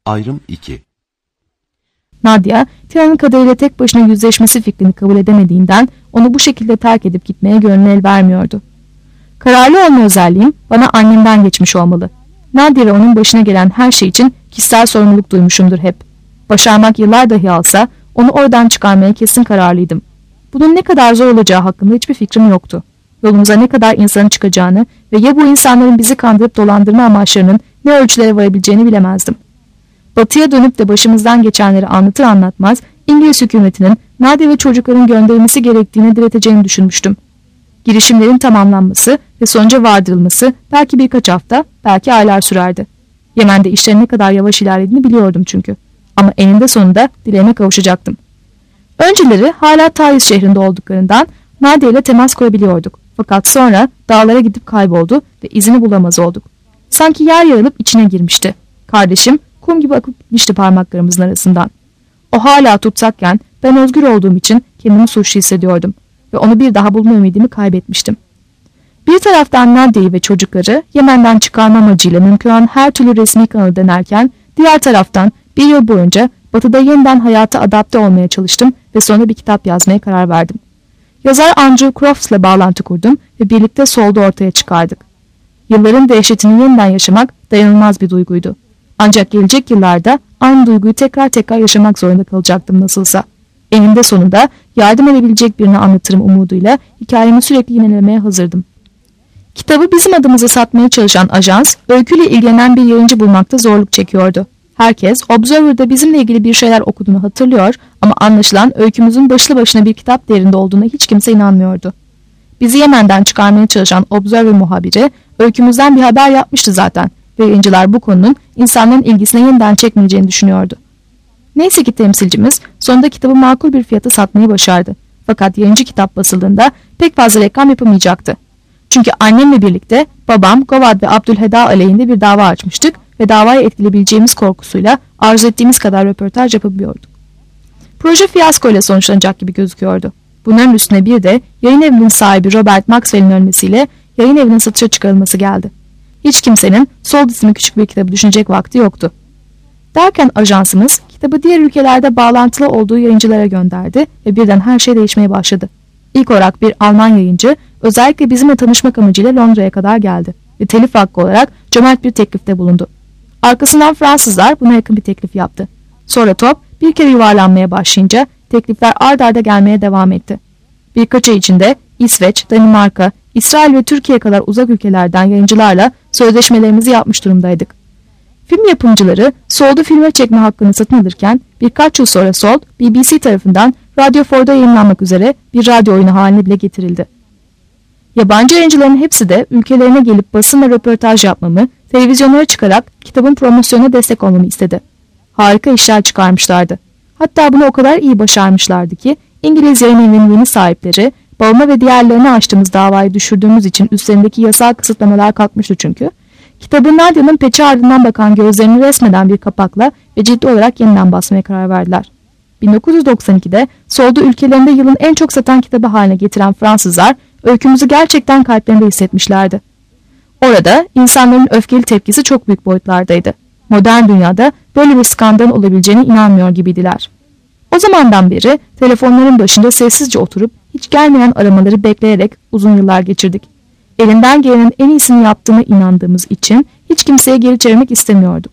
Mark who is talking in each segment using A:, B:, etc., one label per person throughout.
A: Ayrım 2.
B: Nadia, Tina'nın kaderiyle tek başına yüzleşmesi fikrini kabul edemediğinden onu bu şekilde terk edip gitmeye gönlü el vermiyordu. Kararlı olma özelliğim bana annemden geçmiş olmalı. Nadia ve onun başına gelen her şey için kişisel sorumluluk duymuşumdur hep. Başarmak yıllar dahi alsa onu oradan çıkarmaya kesin kararlıydım. Bunun ne kadar zor olacağı hakkında hiçbir fikrim yoktu. Yolumuza ne kadar insanın çıkacağını ve ya bu insanların bizi kandırıp dolandırma amaçlarının ne ölçülere varabileceğini bilemezdim. Batıya dönüp de başımızdan geçenleri anlatır anlatmaz İngiliz hükümetinin Nadia ve çocukların gönderilmesi gerektiğini direteceğini düşünmüştüm. Girişimlerin tamamlanması ve sonuca vardırılması belki birkaç hafta, belki aylar sürerdi. Yemen'de işlerin ne kadar yavaş ilerlediğini biliyordum çünkü. Ama eninde sonunda dileğime kavuşacaktım. Önceleri hala Taiz şehrinde olduklarından Nadia ile temas kurabiliyorduk. Fakat sonra dağlara gidip kayboldu ve izini bulamaz olduk. Sanki yer yarılıp içine girmişti. Kardeşim kum gibi akıp gitmişti parmaklarımızın arasından. O hala tutsakken ben özgür olduğum için kendimi suçlu hissediyordum ve onu bir daha bulma ümidimi kaybetmiştim. Bir taraftan Nadia'yı ve çocukları Yemen'den çıkarma amacıyla mümkün olan her türlü resmi kanalı denerken diğer taraftan bir yıl boyunca Batı'da yeniden hayata adapte olmaya çalıştım ve sonra bir kitap yazmaya karar verdim. Yazar Andrew Crofts'la bağlantı kurdum ve birlikte Soul'da ortaya çıkardık. Yılların dehşetini yeniden yaşamak dayanılmaz bir duyguydu. Ancak gelecek yıllarda aynı duyguyu tekrar yaşamak zorunda kalacaktım nasılsa. Eninde sonunda yardım edebilecek birini anlatırım umuduyla hikayemi sürekli yenilemeye hazırdım. Kitabı bizim adımıza satmaya çalışan ajans, öyküyle ilgilenen bir yayıncı bulmakta zorluk çekiyordu. Herkes Observer'da bizimle ilgili bir şeyler okuduğunu hatırlıyor ama anlaşılan öykümüzün başlı başına bir kitap değerinde olduğuna hiç kimse inanmıyordu. Bizi Yemen'den çıkarmaya çalışan Observer muhabiri öykümüzden bir haber yapmıştı zaten ve yayıncılar bu konunun insanların ilgisine yeniden çekmeyeceğini düşünüyordu. Neyse ki temsilcimiz sonunda kitabı makul bir fiyata satmayı başardı. Fakat yayıncı kitap basıldığında pek fazla reklam yapamayacaktı. Çünkü annemle birlikte babam, Govad ve Abdülheda aleyhinde bir dava açmıştık ve davayı etkileyebileceğimiz korkusuyla arzu ettiğimiz kadar röportaj yapabiliyorduk. Proje fiyasko ile sonuçlanacak gibi gözüküyordu. Bunların üstüne bir de yayın evinin sahibi Robert Maxwell'in ölmesiyle yayın evinin satışa çıkarılması geldi. Hiç kimsenin Soul isimli küçük bir kitabı düşünecek vakti yoktu. Derken ajansımız kitabı diğer ülkelerde bağlantılı olduğu yayıncılara gönderdi ve birden her şey değişmeye başladı. İlk olarak bir Alman yayıncı özellikle bizimle tanışmak amacıyla Londra'ya kadar geldi ve telif hakkı olarak cömert bir teklifte bulundu. Arkasından Fransızlar buna yakın bir teklif yaptı. Sonra top bir kere yuvarlanmaya başlayınca teklifler ard arda gelmeye devam etti. Birkaç ay içinde İsveç, Danimarka, İsrail ve Türkiye kadar uzak ülkelerden yayıncılarla sözleşmelerimizi yapmış durumdaydık. Film yapımcıları Soul'du filme çekme hakkını satın alırken birkaç yıl sonra Soul, BBC tarafından Radio 4'da yayınlanmak üzere bir radyo oyunu haline bile getirildi. Yabancı yayıncıların hepsi de ülkelerine gelip basınla röportaj yapmamı, televizyonlara çıkarak kitabın promosyonuna destek olmamı istedi. Harika işler çıkarmışlardı. Hatta bunu o kadar iyi başarmışlardı ki İngiliz yayın evinin yeni sahipleri, babama ve diğerlerine açtığımız davayı düşürdüğümüz için üstlerindeki yasal kısıtlamalar kalkmıştı çünkü. Kitabın Nadia'nın peçe ardından bakan gözlerini resmeden bir kapakla ve ciddi olarak yeniden basmaya karar verdiler. 1992'de Soul'du ülkelerinde yılın en çok satan kitabı haline getiren Fransızlar öykümüzü gerçekten kalplerinde hissetmişlerdi. Orada insanların öfkeli tepkisi çok büyük boyutlardaydı. Modern dünyada böyle bir skandal olabileceğine inanmıyor gibiydiler. O zamandan beri telefonların başında sessizce oturup hiç gelmeyen aramaları bekleyerek uzun yıllar geçirdik. Elinden gelenin en iyisini yaptığına inandığımız için hiç kimseye geri çevirmek istemiyorduk.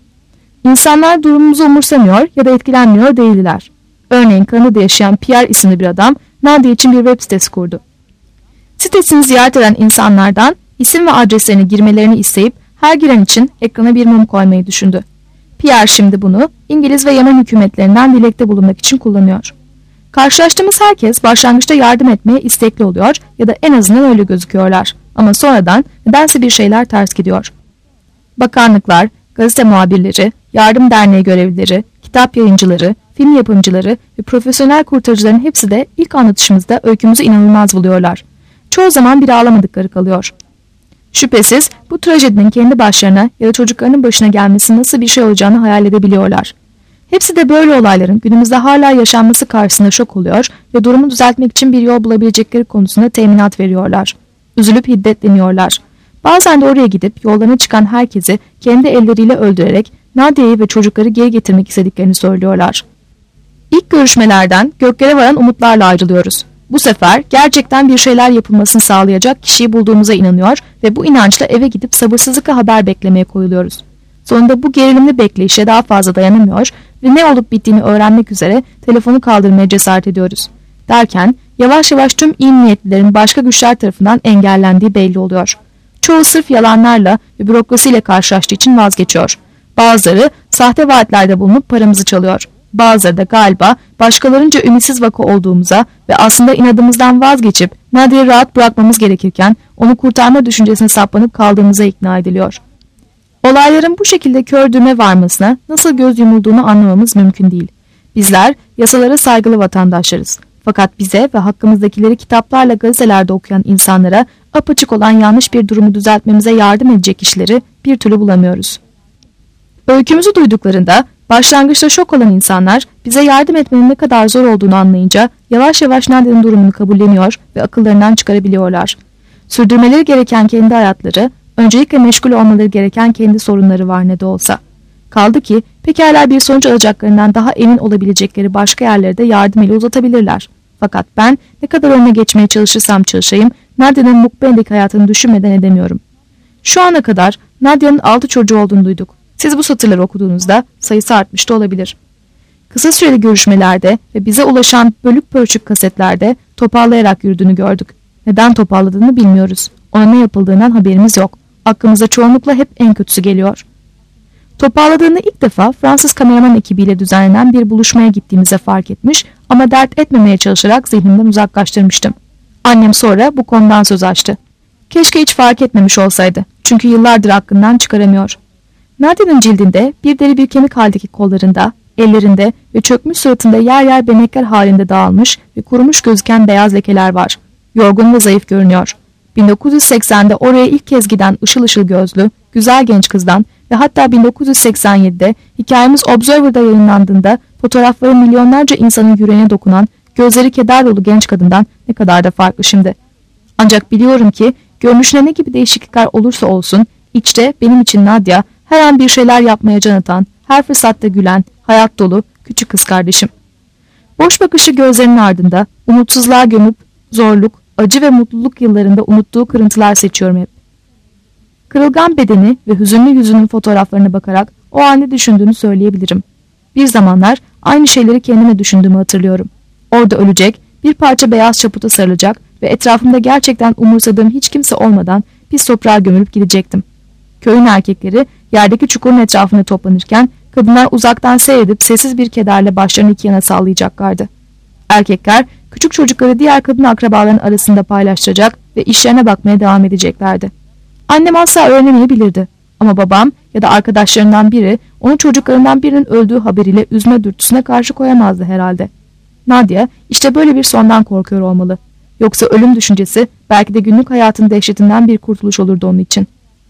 B: İnsanlar durumumuzu umursamıyor ya da etkilenmiyor değildiler. Örneğin Kanada'da yaşayan Pierre isimli bir adam Nadia için bir web sitesi kurdu. Sitesini ziyaret eden insanlardan isim ve adreslerini girmelerini isteyip her giren için ekrana bir mum koymayı düşündü. Pierre şimdi bunu İngiliz ve Yemen hükümetlerinden dilekte bulunmak için kullanıyor. Karşılaştığımız herkes başlangıçta yardım etmeye istekli oluyor ya da en azından öyle gözüküyorlar. Ama sonradan nedense bir şeyler ters gidiyor. Bakanlıklar, gazete muhabirleri, yardım derneği görevlileri, kitap yayıncıları, film yapımcıları ve profesyonel kurtarıcıların hepsi de ilk anlatışımızda öykümüzü inanılmaz buluyorlar. Çoğu zaman bir ağlamadıkları kalıyor. Şüphesiz bu trajedinin kendi başlarına ya da çocuklarının başına gelmesi nasıl bir şey olacağını hayal edebiliyorlar. Hepsi de böyle olayların günümüzde hala yaşanması karşısında şok oluyor ve durumu düzeltmek için bir yol bulabilecekleri konusunda teminat veriyorlar. Üzülüp hiddetleniyorlar. Bazen de oraya gidip yollarına çıkan herkesi kendi elleriyle öldürerek Nadia'yı ve çocukları geri getirmek istediklerini söylüyorlar. İlk görüşmelerden göklere varan umutlarla ayrılıyoruz. Bu sefer gerçekten bir şeyler yapılmasını sağlayacak kişiyi bulduğumuza inanıyor ve bu inançla eve gidip sabırsızlıkla haber beklemeye koyuluyoruz. Sonunda bu gerilimli bekleyişe daha fazla dayanamıyor ve ne olup bittiğini öğrenmek üzere telefonu kaldırmaya cesaret ediyoruz. Derken yavaş yavaş tüm iyi niyetlilerin başka güçler tarafından engellendiği belli oluyor. Çoğu sırf yalanlarla ve bürokrasiyle karşılaştığı için vazgeçiyor. Bazıları sahte vaatlerde bulunup paramızı çalıyor. Bazıları da galiba başkalarınca ümitsiz vaka olduğumuza ve aslında inadımızdan vazgeçip Nadia'yı rahat bırakmamız gerekirken onu kurtarma düşüncesine saplanıp kaldığımıza ikna ediliyor. Olayların bu şekilde kör düğme varmasına nasıl göz yumulduğunu anlamamız mümkün değil. Bizler yasalara saygılı vatandaşlarız. Fakat bize ve hakkımızdakileri kitaplarla gazetelerde okuyan insanlara apaçık olan yanlış bir durumu düzeltmemize yardım edecek kişileri bir türlü bulamıyoruz. Öykümüzü duyduklarında başlangıçta şok olan insanlar bize yardım etmenin ne kadar zor olduğunu anlayınca yavaş yavaş Nadia'nın durumunu kabulleniyor ve akıllarından çıkarabiliyorlar. Sürdürmeleri gereken kendi hayatları, öncelikle meşgul olmaları gereken kendi sorunları var ne de olsa. Kaldı ki pekala bir sonuç alacaklarından daha emin olabilecekleri başka yerlere de yardım ile uzatabilirler. Fakat ben ne kadar önüne geçmeye çalışırsam çalışayım Nadia'nın mukbendeki hayatını düşünmeden edemiyorum. Şu ana kadar Nadia'nın 6 çocuğu olduğunu duyduk. Siz bu satırları okuduğunuzda sayısı artmış da olabilir. Kısa süreli görüşmelerde ve bize ulaşan bölük pörçük kasetlerde toparlayarak yürüdüğünü gördük. Neden toparladığını bilmiyoruz. Ona ne yapıldığından haberimiz yok. Aklımıza çoğunlukla hep en kötüsü geliyor. Toparladığını ilk defa Fransız kameraman ekibiyle düzenlenen bir buluşmaya gittiğimizde fark etmiş ama dert etmemeye çalışarak zihnimden uzaklaştırmıştım. Annem sonra bu konudan söz açtı. Keşke hiç fark etmemiş olsaydı. Çünkü yıllardır aklından çıkaramıyor. Nadia'nın cildinde bir deri bir kemik haldeki kollarında, ellerinde ve çökmüş suratında yer yer benekler halinde dağılmış ve kurumuş gözüken beyaz lekeler var. Yorgun ve zayıf görünüyor. 1980'de oraya ilk kez giden ışıl ışıl gözlü, güzel genç kızdan ve hatta 1987'de hikayemiz Observer'da yayınlandığında fotoğrafları milyonlarca insanın yüreğine dokunan, gözleri keder dolu genç kadından ne kadar da farklı şimdi. Ancak biliyorum ki görünüşüne ne gibi değişiklikler olursa olsun, içte benim için Nadia her an bir şeyler yapmaya can atan, her fırsatta gülen, hayat dolu küçük kız kardeşim. Boş bakışı gözlerinin ardında umutsuzluğa gömüp zorluk, acı ve mutluluk yıllarında unuttuğu kırıntılar seçiyorum hep. Kırılgan bedeni ve hüzünlü yüzünün fotoğraflarına bakarak o an ne düşündüğünü söyleyebilirim. Bir zamanlar aynı şeyleri kendime düşündüğümü hatırlıyorum. Orada ölecek, bir parça beyaz çaputa sarılacak ve etrafımda gerçekten umursadığım hiç kimse olmadan pis toprağa gömülüp gidecektim. Köyün erkekleri yerdeki çukurun etrafında toplanırken kadınlar uzaktan seyredip sessiz bir kederle başlarını iki yana sallayacaklardı. Erkekler küçük çocukları diğer kadın akrabaların arasında paylaştıracak ve işlerine bakmaya devam edeceklerdi. Annem asla öğrenemeyebilirdi ama babam ya da arkadaşlarından biri onu çocuklarından birinin öldüğü haberiyle üzme dürtüsüne karşı koyamazdı herhalde. Nadia işte böyle bir sondan korkuyor olmalı. Yoksa ölüm düşüncesi belki de günlük hayatın dehşetinden bir kurtuluş olurdu onun için.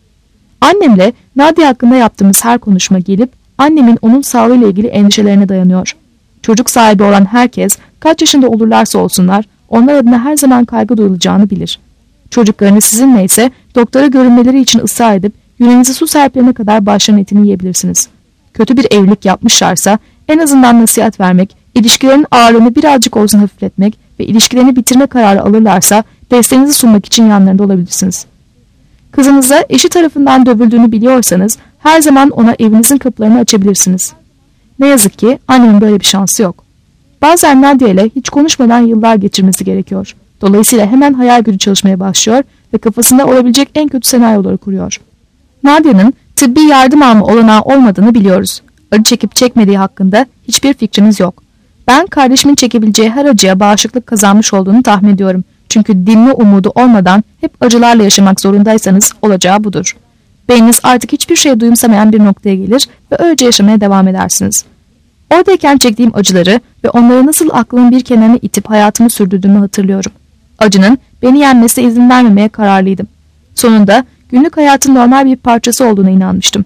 B: Annemle Nadia hakkında yaptığımız her konuşma gelip annemin onun sağlığıyla ilgili endişelerine dayanıyor. Çocuk sahibi olan herkes kaç yaşında olurlarsa olsunlar onlar adına her zaman kaygı duyulacağını bilir. Çocuklarını sizinle ise doktora görünmeleri için ısrar edip yüreğinizi su serpilene kadar başlarının etini yiyebilirsiniz. Kötü bir evlilik yapmışlarsa en azından nasihat vermek, ilişkilerin ağırlığını birazcık olsun hafifletmek ve ilişkilerini bitirme kararı alırlarsa desteğinizi sunmak için yanlarında olabilirsiniz. Kızınıza eşi tarafından dövüldüğünü biliyorsanız her zaman ona evinizin kapılarını açabilirsiniz. Ne yazık ki annemin böyle bir şansı yok. Bazen Nadia ile hiç konuşmadan yıllar geçirmesi gerekiyor. Dolayısıyla hemen hayal gücü çalışmaya başlıyor ve kafasında olabilecek en kötü senaryoları kuruyor. Nadia'nın tıbbi yardım alma olanağı olmadığını biliyoruz. Acı çekip çekmediği hakkında hiçbir fikrimiz yok. Ben kardeşimin çekebileceği her acıya bağışıklık kazanmış olduğunu tahmin ediyorum. Çünkü dinme umudu olmadan hep acılarla yaşamak zorundaysanız olacağı budur. Beyniniz artık hiçbir şeye duyumsamayan bir noktaya gelir ve öylece yaşamaya devam edersiniz. Oradayken çektiğim acıları ve onları nasıl aklımın bir kenarına itip hayatımı sürdürdüğümü hatırlıyorum. Acının beni yenmesine izin vermemeye kararlıydım. Sonunda günlük hayatın normal bir parçası olduğuna inanmıştım.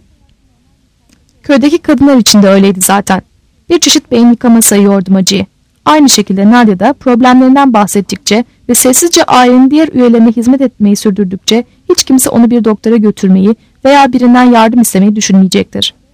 B: Köydeki kadınlar için de öyleydi zaten. Bir çeşit beyin yıkama sayıyordum acıyı. Aynı şekilde Nadia da problemlerinden bahsettikçe ve sessizce ailenin diğer üyelerine hizmet etmeyi sürdürdükçe hiç kimse onu bir doktora götürmeyi veya birinden yardım istemeyi düşünmeyecektir.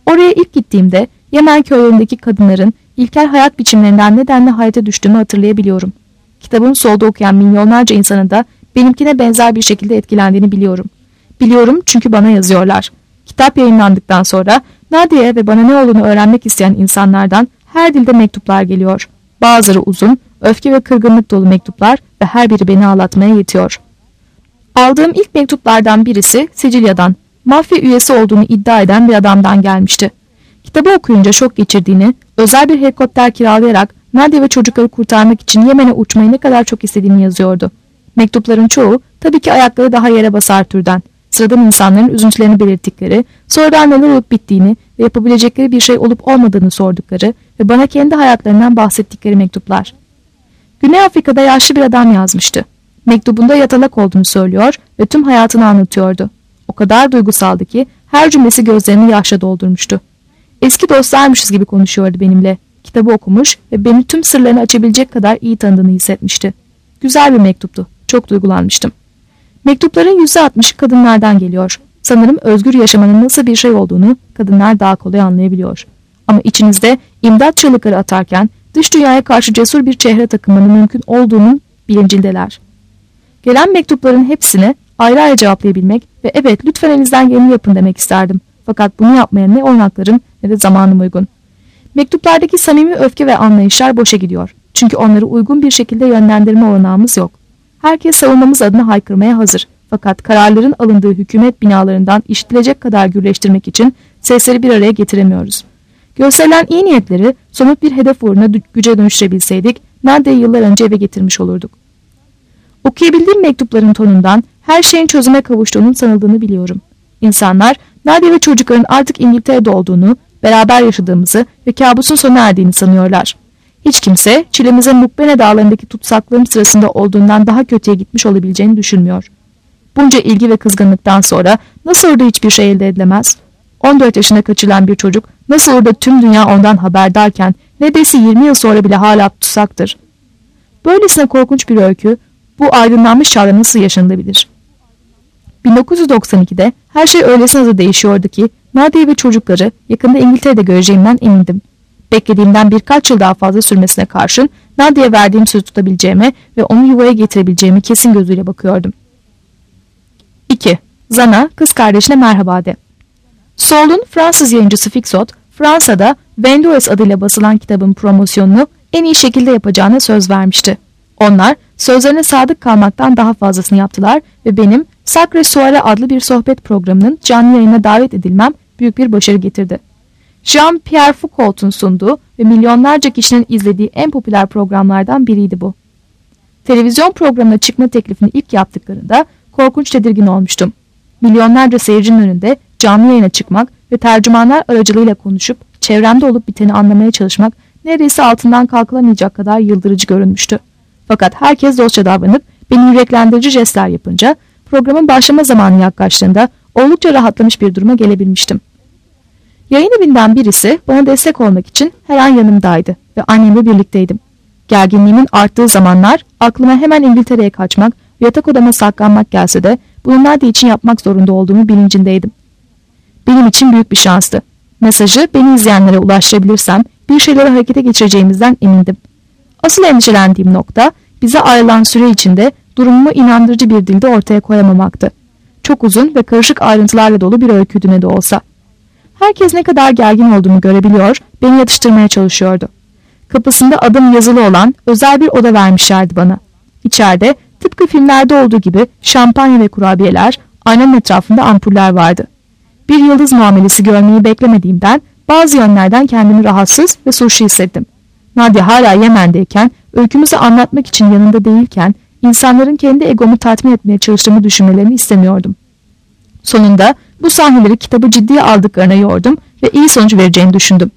B: Oraya ilk gittiğimde Yemen köylerindeki kadınların ilkel hayat biçimlerinden nedenle hayata düştüğümü hatırlayabiliyorum. Kitabımı solda okuyan milyonlarca insanın da benimkine benzer bir şekilde etkilendiğini biliyorum. Biliyorum çünkü bana yazıyorlar. Kitap yayınlandıktan sonra Nadia'ya ve bana ne olduğunu öğrenmek isteyen insanlardan her dilde mektuplar geliyor. Bazıları uzun, öfke ve kırgınlık dolu mektuplar ve her biri beni ağlatmaya yetiyor. Aldığım ilk mektuplardan birisi Sicilya'dan, mafya üyesi olduğunu iddia eden bir adamdan gelmişti. Kitabı okuyunca şok geçirdiğini, özel bir helikopter kiralayarak Nadia ve çocukları kurtarmak için Yemen'e uçmayı ne kadar çok istediğini yazıyordu. Mektupların çoğu tabii ki ayakları daha yere basar türden. Sıradan insanların üzüntülerini belirttikleri, sonradan neler olup bittiğini ve yapabilecekleri bir şey olup olmadığını sordukları ve bana kendi hayatlarından bahsettikleri mektuplar. Güney Afrika'da yaşlı bir adam yazmıştı. Mektubunda yatalak olduğunu söylüyor ve tüm hayatını anlatıyordu. O kadar duygusaldı ki her cümlesi gözlerini yaşla doldurmuştu. Eski dostlarmışız gibi konuşuyordu benimle. Kitabı okumuş ve beni tüm sırlarını açabilecek kadar iyi tanıdığını hissetmişti. Güzel bir mektuptu. Çok duygulanmıştım. Mektupların %60'ı kadınlardan geliyor. Sanırım özgür yaşamanın nasıl bir şey olduğunu kadınlar daha kolay anlayabiliyor. Ama içinizde imdat çığlıkları atarken dış dünyaya karşı cesur bir çehre takınmanın mümkün olduğunun bilincindeler. Gelen mektupların hepsine ayrı ayrı cevaplayabilmek ve evet lütfen elinizden geleni yapın demek isterdim. Fakat bunu yapmaya ne olanaklarım ne de zamanım uygun. Mektuplardaki samimi öfke ve anlayışlar boşa gidiyor. Çünkü onları uygun bir şekilde yönlendirme olanağımız yok. Herkes savunmamız adına haykırmaya hazır. Fakat kararların alındığı hükümet binalarından işitilecek kadar gürleştirmek için sesleri bir araya getiremiyoruz. Gösterilen iyi niyetleri somut bir hedef uğruna güce dönüştürebilseydik, Nadia'yı yıllar önce eve getirmiş olurduk. Okuyabildiğim mektupların tonundan her şeyin çözüme kavuştuğunun sanıldığını biliyorum. İnsanlar Nadia ve çocukların artık İngiltere'de olduğunu, beraber yaşadığımızı ve kabusun sona erdiğini sanıyorlar. Hiç kimse çilemize Mukbene dağlarındaki tutsaklığım sırasında olduğundan daha kötüye gitmiş olabileceğini düşünmüyor. Bunca ilgi ve kızgınlıktan sonra nasıl orada hiçbir şey elde edilemez? 14 yaşına kaçırılan bir çocuk nasıl orada tüm dünya ondan haberdarken neredeyse 20 yıl sonra bile hala tutsaktır? Böylesine korkunç bir öykü bu aydınlanmış çağda nasıl yaşanabilir? 1992'de her şey öylesine hızlı değişiyordu ki Nadia ve çocukları yakında İngiltere'de göreceğimden emindim. Beklediğimden birkaç yıl daha fazla sürmesine karşın Nadia'ya verdiğim sözü tutabileceğime ve onu yuvaya getirebileceğime kesin gözüyle bakıyordum. 2. Zana, kız kardeşine merhaba de. Saul'un Fransız yayıncısı Fixot, Fransa'da Vendoes adıyla basılan kitabın promosyonunu en iyi şekilde yapacağına söz vermişti. Onlar sözlerine sadık kalmaktan daha fazlasını yaptılar ve benim Sacre Soirée adlı bir sohbet programının canlı yayına davet edilmem büyük bir başarı getirdi. Jean-Pierre Foucault'un sunduğu ve milyonlarca kişinin izlediği en popüler programlardan biriydi bu. Televizyon programına çıkma teklifini ilk yaptıklarında korkunç tedirgin olmuştum. Milyonlarca seyircinin önünde canlı yayına çıkmak ve tercümanlar aracılığıyla konuşup çevremde olup biteni anlamaya çalışmak neredeyse altından kalkılamayacak kadar yıldırıcı görünmüştü. Fakat herkes dostça davranıp beni yüreklendirici jestler yapınca programın başlama zamanı yaklaştığında oldukça rahatlamış bir duruma gelebilmiştim. Yayın evinden birisi bana destek olmak için her an yanımdaydı ve annemle birlikteydim. Gerginliğimin arttığı zamanlar aklıma hemen İngiltere'ye kaçmak ve yatak odama saklanmak gelse de bunu Nadia için yapmak zorunda olduğumu bilincindeydim. Benim için büyük bir şanstı. Mesajı beni izleyenlere ulaştırabilirsem bir şeyleri harekete geçireceğimizden emindim. Asıl endişelendiğim nokta bize ayrılan süre içinde durumumu inandırıcı bir dilde ortaya koyamamaktı. Çok uzun ve karışık ayrıntılarla dolu bir öyküydü ne de olsa. Herkes ne kadar gergin olduğumu görebiliyor, beni yatıştırmaya çalışıyordu. Kapısında adım yazılı olan özel bir oda vermişlerdi bana. İçeride tıpkı filmlerde olduğu gibi şampanya ve kurabiyeler, aynanın etrafında ampuller vardı. Bir yıldız muamelesi görmeyi beklemediğimden bazı yönlerden kendimi rahatsız ve suçlu hissettim. Nadia hala Yemen'deyken, öykümüzü anlatmak için yanında değilken, insanların kendi egomu tatmin etmeye çalıştığımı düşünmelerini istemiyordum. Sonunda bu sahneleri kitabı ciddiye aldıklarına yordum ve iyi sonuç vereceğini düşündüm.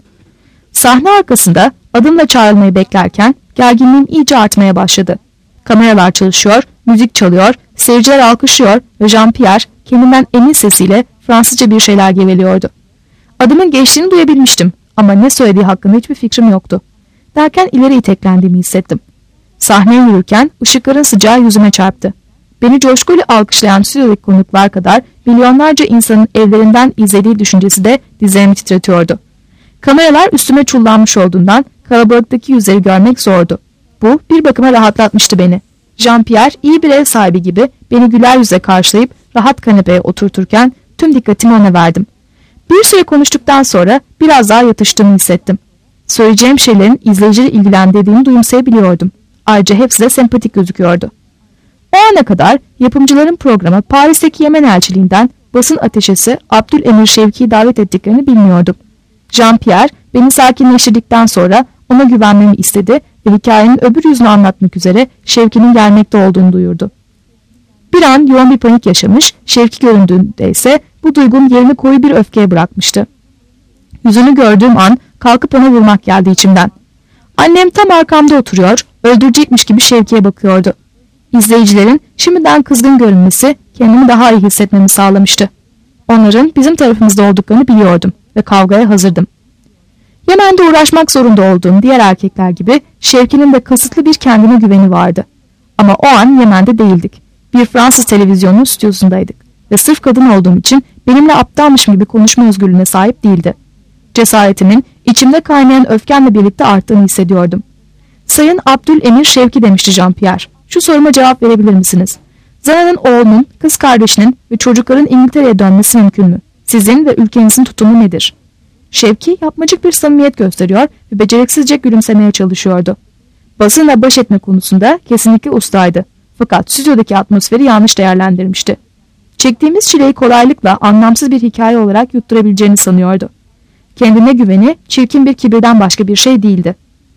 B: Sahne arkasında adımla çağrılmayı beklerken gerginliğim iyice artmaya başladı. Kameralar çalışıyor, müzik çalıyor, seyirciler alkışlıyor ve Jean-Pierre kendinden emin sesiyle Fransızca bir şeyler geveliyordu. Adımın geçtiğini duyabilmiştim ama ne söylediği hakkında hiçbir fikrim yoktu. Derken ileri iteklendiğimi hissettim. Sahneye yürürken ışıkların sıcağı yüzüme çarptı. Beni coşkuyla alkışlayan stüdyodaki konuklar kadar milyonlarca insanın evlerinden izlediği düşüncesi de dizlerimi titretiyordu. Kameralar üstüme çullanmış olduğundan kalabalıktaki yüzleri görmek zordu. Bu bir bakıma rahatlatmıştı beni. Jean-Pierre iyi bir ev sahibi gibi beni güler yüze karşılayıp rahat kanepeye oturturken tüm dikkatimi ona verdim. Bir süre konuştuktan sonra biraz daha yatıştığımı hissettim. Söyleyeceğim şeylerin izleyicileri ilgilendirdiğini duyumsayabiliyordum. Ayrıca hepsi de sempatik gözüküyordu. O ana kadar yapımcıların programı Paris'teki Yemen elçiliğinden basın ateşesi Abdülemir Şevki'yi davet ettiklerini bilmiyordum. Jean-Pierre beni sakinleştirdikten sonra ona güvenmemi istedi ve hikayenin öbür yüzünü anlatmak üzere Şevki'nin gelmekte olduğunu duyurdu. Bir an yoğun bir panik yaşamış, Şevki göründüğünde ise bu duygum yerini koyu bir öfkeye bırakmıştı. Yüzünü gördüğüm an kalkıp ona vurmak geldi içimden. Annem tam arkamda oturuyor, öldürecekmiş gibi Şevki'ye bakıyordu. İzleyicilerin şimdiden kızgın görünmesi kendimi daha iyi hissetmemi sağlamıştı. Onların bizim tarafımızda olduklarını biliyordum ve kavgaya hazırdım. Yemen'de uğraşmak zorunda olduğum diğer erkekler gibi Şevki'nin de kasıtlı bir kendine güveni vardı. Ama o an Yemen'de değildik. Bir Fransız televizyonunun stüdyosundaydık ve sırf kadın olduğum için benimle aptalmışım gibi konuşma özgürlüğüne sahip değildi. Cesaretimin içimde kaynayan öfkemle birlikte arttığını hissediyordum. Sayın Abdülemir Şevki demişti Jean-Pierre. Şu soruma cevap verebilir misiniz? Zana'nın oğlunun, kız kardeşinin ve çocukların İngiltere'ye dönmesi mümkün mü? Sizin ve ülkenizin tutumu nedir? Şevki yapmacık bir samimiyet gösteriyor ve beceriksizce gülümsemeye çalışıyordu. Basınla baş etme konusunda kesinlikle ustaydı. Fakat stüdyodaki atmosferi yanlış değerlendirmişti. Çektiğimiz çileyi kolaylıkla anlamsız bir hikaye olarak yutturabileceğini sanıyordu. Kendine güveni çirkin bir kibirden başka bir şey değildi.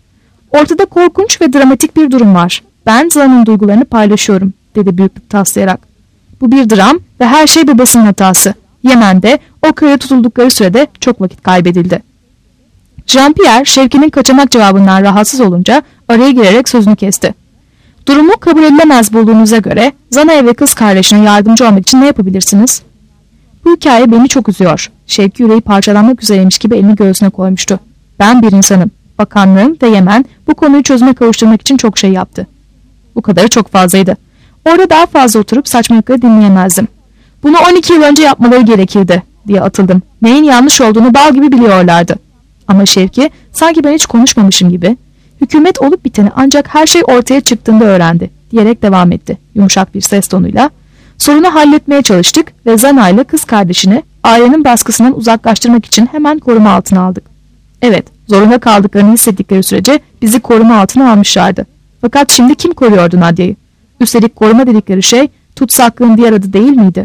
B: Ortada korkunç ve dramatik bir durum var. Ben Zana'nın duygularını paylaşıyorum, dedi büyüklük taslayarak. Bu bir dram ve her şey babasının hatası. Yemen'de o köyde tutuldukları sürede çok vakit kaybedildi. Jean-Pierre, Şevki'nin kaçamak cevabından rahatsız olunca araya girerek sözünü kesti. Durumu kabul edilemez bulduğunuza göre Zana'ya ve kız kardeşine yardımcı olmak için ne yapabilirsiniz? Bu hikaye beni çok üzüyor. Şevki yüreği parçalanmak üzereymiş gibi elini göğsüne koymuştu. Ben bir insanım. Bakanlığım ve Yemen bu konuyu çözüme kavuşturmak için çok şey yaptı. Bu kadarı çok fazlaydı. Orada daha fazla oturup saçmalıkları dinleyemezdim. Bunu 12 yıl önce yapmaları gerekirdi diye atıldım. Neyin yanlış olduğunu bal gibi biliyorlardı. Ama Şevki sanki ben hiç konuşmamışım gibi hükümet olup biteni ancak her şey ortaya çıktığında öğrendi diyerek devam etti yumuşak bir ses tonuyla. Sorunu halletmeye çalıştık ve Zana ile kız kardeşini ailenin baskısından uzaklaştırmak için hemen koruma altına aldık. Evet, zorunda kaldıklarını hissettikleri sürece bizi koruma altına almışlardı. Fakat şimdi kim koruyordu Nadia'yı? Üstelik koruma dedikleri şey tutsaklığın diğer adı değil miydi?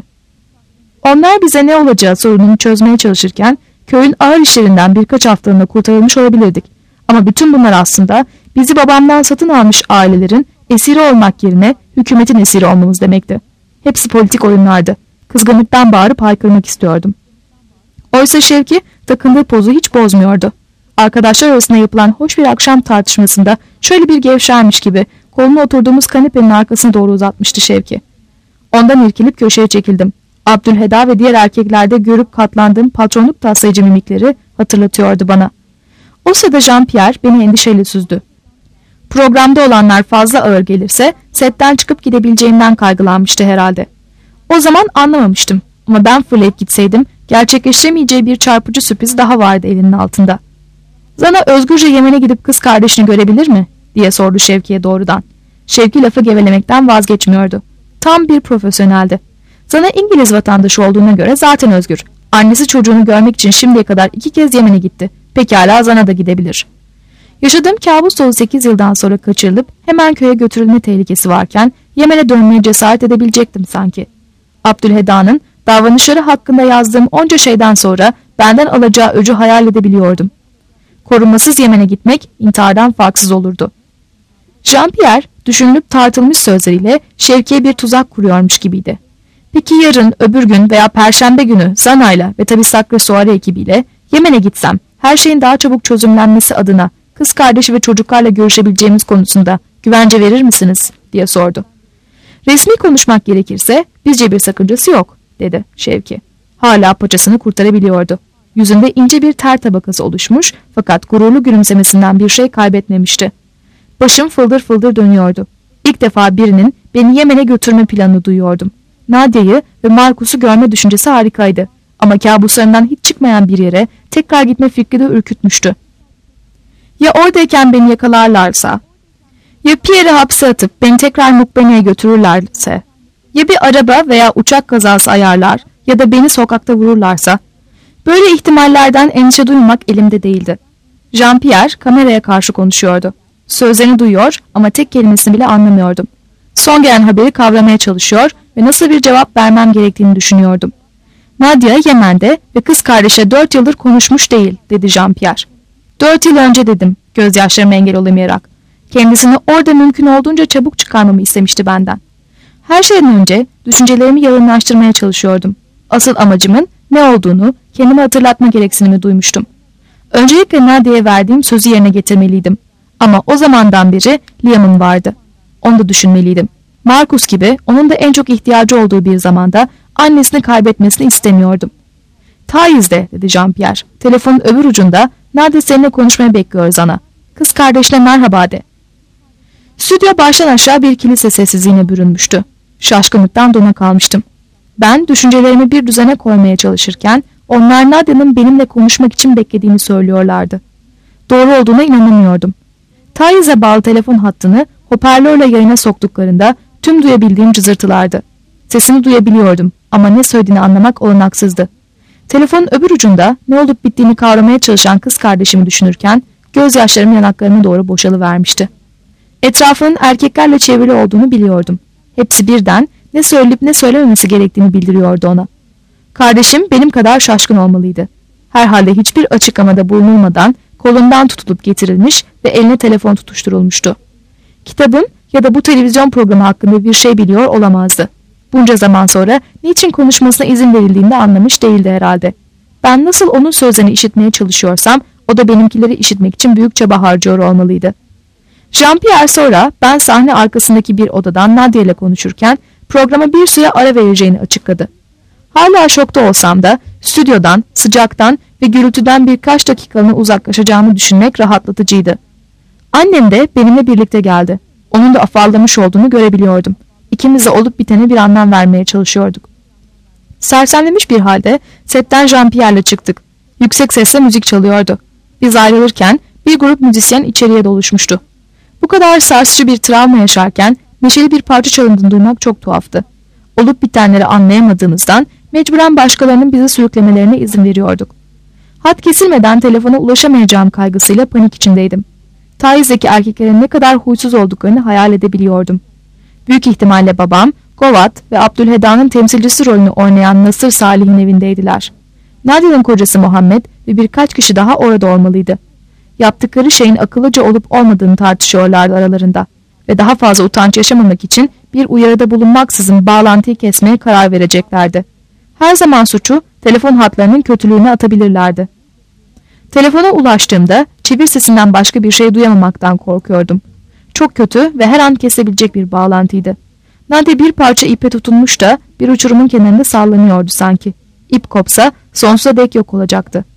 B: Onlar bize ne olacağı sorununu çözmeye çalışırken köyün ağır işlerinden birkaç haftalığına kurtarılmış olabilirdik. Ama bütün bunlar aslında bizi babamdan satın almış ailelerin esiri olmak yerine hükümetin esiri olmamız demekti. Hepsi politik oyunlardı. Kızgınlıktan bağırıp haykırmak istiyordum. Oysa Şevki takındığı pozu hiç bozmuyordu. Arkadaşlar arasında yapılan hoş bir akşam tartışmasında şöyle bir gevşermiş gibi kolunu oturduğumuz kanepenin arkasına doğru uzatmıştı Şevki. Ondan irkilip köşeye çekildim. Abdülheda ve diğer erkeklerde görüp katlandığım patronluk taslayıcı mimikleri hatırlatıyordu bana. O sırada Jean-Pierre beni endişeyle süzdü. Programda olanlar fazla ağır gelirse setten çıkıp gidebileceğimden kaygılanmıştı herhalde. O zaman anlamamıştım ama ben fırlayıp gitseydim gerçekleştiremeyeceği bir çarpıcı sürpriz daha vardı elinin altında. Zana özgürce Yemen'e gidip kız kardeşini görebilir mi? Diye sordu Şevki'ye doğrudan. Şevki lafı gevelemekten vazgeçmiyordu. Tam bir profesyoneldi. Zana İngiliz vatandaşı olduğuna göre zaten özgür. Annesi çocuğunu görmek için şimdiye kadar 2 kez Yemen'e gitti. Pekala Zana da gidebilir. Yaşadığım kabus dolu 8 yıldan sonra kaçırılıp hemen köye götürülme tehlikesi varken Yemen'e dönmeye cesaret edebilecektim sanki. Abdülheda'nın davranışları hakkında yazdığım onca şeyden sonra benden alacağı öcü hayal edebiliyordum. Korunmasız Yemen'e gitmek intihardan farksız olurdu. Jean-Pierre düşünülüp tartılmış sözleriyle Şevki'ye bir tuzak kuruyormuş gibiydi. Peki yarın, öbür gün veya perşembe günü Zana'yla ve tabi Sacre Soirée ekibiyle Yemen'e gitsem her şeyin daha çabuk çözümlenmesi adına kız kardeşi ve çocuklarla görüşebileceğimiz konusunda güvence verir misiniz? Diye sordu. Resmi konuşmak gerekirse bizce bir sakıncası yok, dedi Şevki. Hala paçasını kurtarabiliyordu. Yüzünde ince bir ter tabakası oluşmuş fakat gururlu gülümsemesinden bir şey kaybetmemişti. Başım fıldır fıldır dönüyordu. İlk defa birinin beni Yemen'e götürme planını duyuyordum. Nadia'yı ve Markus'u görme düşüncesi harikaydı. Ama kabuslarından hiç çıkmayan bir yere tekrar gitme fikri de ürkütmüştü. Ya oradayken beni yakalarlarsa? Ya Pierre'i hapse atıp beni tekrar Mukbene'ye götürürlerse? Ya bir araba veya uçak kazası ayarlar ya da beni sokakta vururlarsa? Böyle ihtimallerden endişe duymamak elimde değildi. Jean-Pierre kameraya karşı konuşuyordu. Sözlerini duyuyor ama tek kelimesini bile anlamıyordum. Son gelen haberi kavramaya çalışıyor ve nasıl bir cevap vermem gerektiğini düşünüyordum. Nadia Yemen'de ve kız kardeşe 4 yıldır konuşmuş değil, dedi Jean-Pierre. 4 yıl önce dedim, gözyaşlarıma engel olamayarak. Kendisini orada mümkün olduğunca çabuk çıkarmamı istemişti benden. Her şeyden önce düşüncelerimi yalınlaştırmaya çalışıyordum. Asıl amacımın ne olduğunu kendime hatırlatma gereksinimi duymuştum. Öncelikle Nadia'ya verdiğim sözü yerine getirmeliydim. Ama o zamandan beri Liam'ım vardı. Onu da düşünmeliydim. Markus gibi onun da en çok ihtiyacı olduğu bir zamanda annesini kaybetmesini istemiyordum. Taiz'de, dedi Jean-Pierre. Telefonun öbür ucunda, nerede seninle konuşmaya bekliyoruz ana. Kız kardeşine merhaba de. Stüdyo baştan aşağı bir kilise sessizliğine bürünmüştü. Şaşkınlıktan dona kalmıştım. Ben düşüncelerimi bir düzene koymaya çalışırken onlar Nadia'nın benimle konuşmak için beklediğini söylüyorlardı. Doğru olduğuna inanamıyordum. Taiz'e bağlı telefon hattını hoparlörle yayına soktuklarında tüm duyabildiğim cızırtılardı. Sesini duyabiliyordum ama ne söylediğini anlamak olanaksızdı. Telefonun öbür ucunda ne olup bittiğini kavramaya çalışan kız kardeşimi düşünürken gözyaşlarım yanaklarıma doğru boşalıvermişti. Etrafının erkeklerle çevrili olduğunu biliyordum. Hepsi birden ne söyleyip ne söylememesi gerektiğini bildiriyordu ona. Kardeşim benim kadar şaşkın olmalıydı. Herhalde hiçbir açıklamada bulunulmadan kolundan tutulup getirilmiş ve eline telefon tutuşturulmuştu. Kitabım ya da bu televizyon programı hakkında bir şey biliyor olamazdı. Bunca zaman sonra niçin konuşmasına izin verildiğini anlamış değildi herhalde. Ben nasıl onun sözlerini işitmeye çalışıyorsam o da benimkileri işitmek için büyük çaba harcıyor olmalıydı. Jean-Pierre sonra ben sahne arkasındaki bir odadan Nadia ile konuşurken programa bir süre ara vereceğini açıkladı. Hala şokta olsam da stüdyodan, sıcaktan ve gürültüden birkaç dakikalığına uzaklaşacağımı düşünmek rahatlatıcıydı. Annem de benimle birlikte geldi. Onun da afallamış olduğunu görebiliyordum. İkimiz de olup bitene bir anlam vermeye çalışıyorduk. Sersemlemiş bir halde setten Jean-Pierre'le çıktık. Yüksek sesle müzik çalıyordu. Biz ayrılırken bir grup müzisyen içeriye doluşmuştu. Bu kadar sarsıcı bir travma yaşarken neşeli bir parça çalındığını duymak çok tuhaftı. Olup bitenleri anlayamadığımızdan mecburen başkalarının bizi sürüklemelerine izin veriyorduk. Hat kesilmeden telefona ulaşamayacağım kaygısıyla panik içindeydim. Taiz'deki erkeklerin ne kadar huysuz olduklarını hayal edebiliyordum. Büyük ihtimalle babam, Govat ve Abdülheda'nın temsilcisi rolünü oynayan Nasır Salih'in evindeydiler. Nadia'nın kocası Muhammed ve birkaç kişi daha orada olmalıydı. Yaptıkları şeyin akıllıca olup olmadığını tartışıyorlardı aralarında ve daha fazla utanç yaşamamak için bir uyarıda bulunmaksızın bağlantıyı kesmeye karar vereceklerdi. Her zaman suçu telefon hatlarının kötülüğüne atabilirlerdi. Telefona ulaştığımda çevir sesinden başka bir şey duyamamaktan korkuyordum. Çok kötü ve her an kesebilecek bir bağlantıydı. Nadia bir parça ipe tutunmuş da bir uçurumun kenarında sallanıyordu sanki. İp kopsa sonsuza dek yok olacaktı.